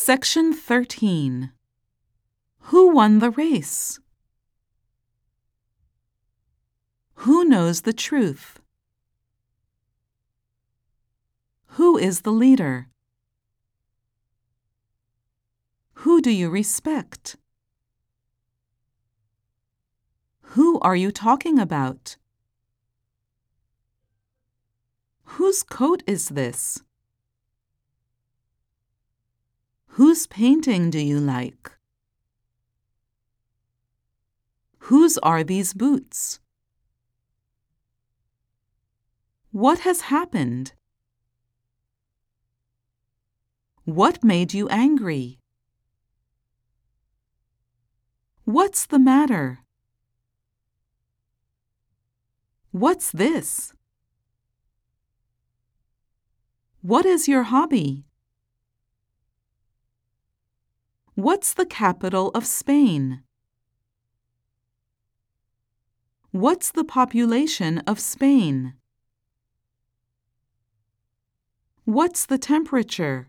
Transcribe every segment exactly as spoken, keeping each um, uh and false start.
Section thirteen. Who won the race? Who knows the truth? Who is the leader? Who do you respect? Who are you talking about? Whose coat is this? Whose painting do you like? Whose are these boots? What has happened? What made you angry? What's the matter? What's this? What is your hobby? What's the capital of Spain? What's the population of Spain? What's the temperature?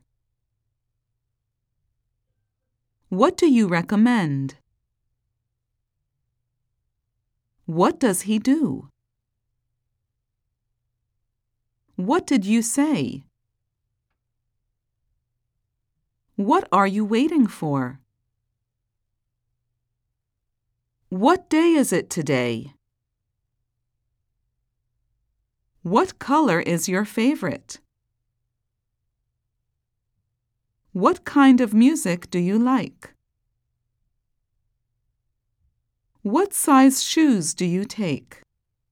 What do you recommend? What does he do? What did you say? What are you waiting for? What day is it today? What color is your favorite? What kind of music do you like? What size shoes do you take?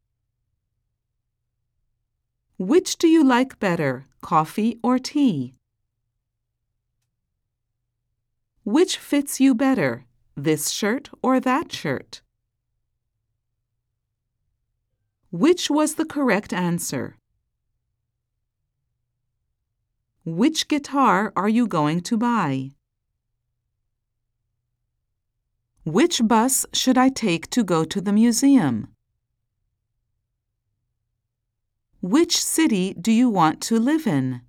Which do you like better, coffee or tea? Which fits you better, this shirt or that shirt? Which was the correct answer? Which guitar are you going to buy? Which bus should I take to go to the museum? Which city do you want to live in?